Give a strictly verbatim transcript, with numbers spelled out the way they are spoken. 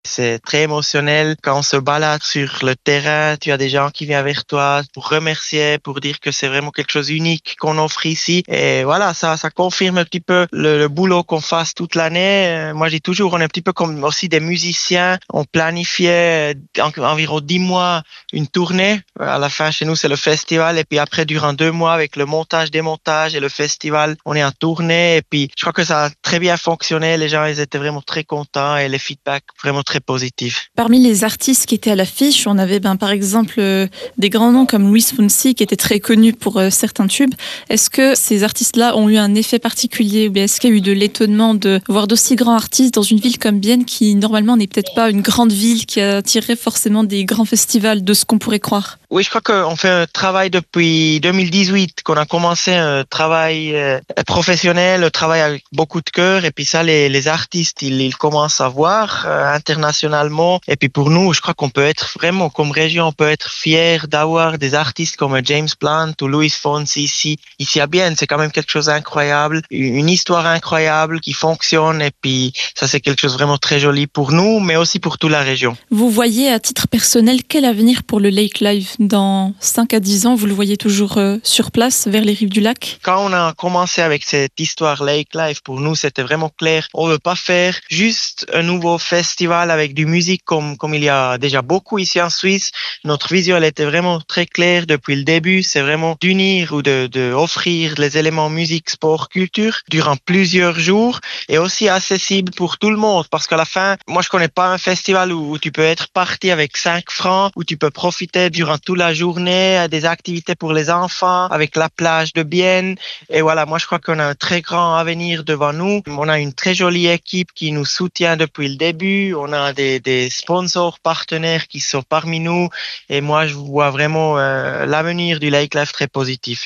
C'est très émotionnel. Quand on se balade sur le terrain, tu as des gens qui viennent vers toi pour remercier, pour dire que c'est vraiment quelque chose d'unique qu'on offre ici. Et voilà, ça, ça confirme un petit peu le, le boulot qu'on fasse toute l'année. Euh, Moi, je dis toujours, on est un petit peu comme aussi des musiciens. On planifiait euh, en- environ dix mois une tournée. À la fin, chez nous, c'est le festival. Et puis après, durant deux mois, avec le montage, démontage et le festival, on est en tournée. Et puis, je crois que ça a très bien fonctionné. Les gens, ils étaient vraiment très contents et les feedbacks vraiment très positifs. Parmi les artistes qui étaient à l'affiche, on avait ben, par exemple euh, des grands noms comme Luis Fonsi qui était très connu pour euh, certains tubes. Est-ce que ces artistes-là ont eu un effet particulier ou bien est-ce qu'il y a eu de l'étonnement de voir d'aussi grands artistes dans une ville comme Bienne qui normalement n'est peut-être pas une grande ville qui attirerait forcément des grands festivals de ce qu'on pourrait croire? Oui, je crois qu'on fait un travail depuis deux mille dix-huit, qu'on a commencé un travail euh, professionnel, un travail avec beaucoup de cœur. Et puis ça, les, les artistes, ils, ils commencent à voir euh, internationalement. Et puis pour nous, je crois qu'on peut être vraiment, comme région, on peut être fier d'avoir des artistes comme James Blunt ou Luis Fonsi ici, ici à Bienne. C'est quand même quelque chose d'incroyable, une une histoire incroyable qui fonctionne. Et puis ça, c'est quelque chose de vraiment très joli pour nous, mais aussi pour toute la région. Vous voyez à titre personnel quel avenir pour le Lake Live dans cinq à dix ans? Vous le voyez toujours euh, sur place vers les rives du lac? Quand on a commencé avec cette histoire Lake Life, pour nous, c'était vraiment clair. On veut pas faire juste un nouveau festival avec du musique comme, comme il y a déjà beaucoup ici en Suisse. Notre vision, elle était vraiment très claire depuis le début. C'est vraiment d'unir ou de, de offrir les éléments musique, sport, culture durant plusieurs jours et aussi accessible pour tout le monde. Parce qu'à la fin, moi, je connais pas un festival où, où tu peux être parti avec cinq francs, où tu peux profiter durant toute la journée à des activités pour les enfants, avec la plage de Bienne. Et voilà, moi, je crois qu'on a un très grand avenir devant nous. On a une très jolie équipe qui nous soutient depuis le début. On a des, des sponsors partenaires qui sont parmi nous. Et moi, je vois vraiment euh, l'avenir du Lake Life très positif.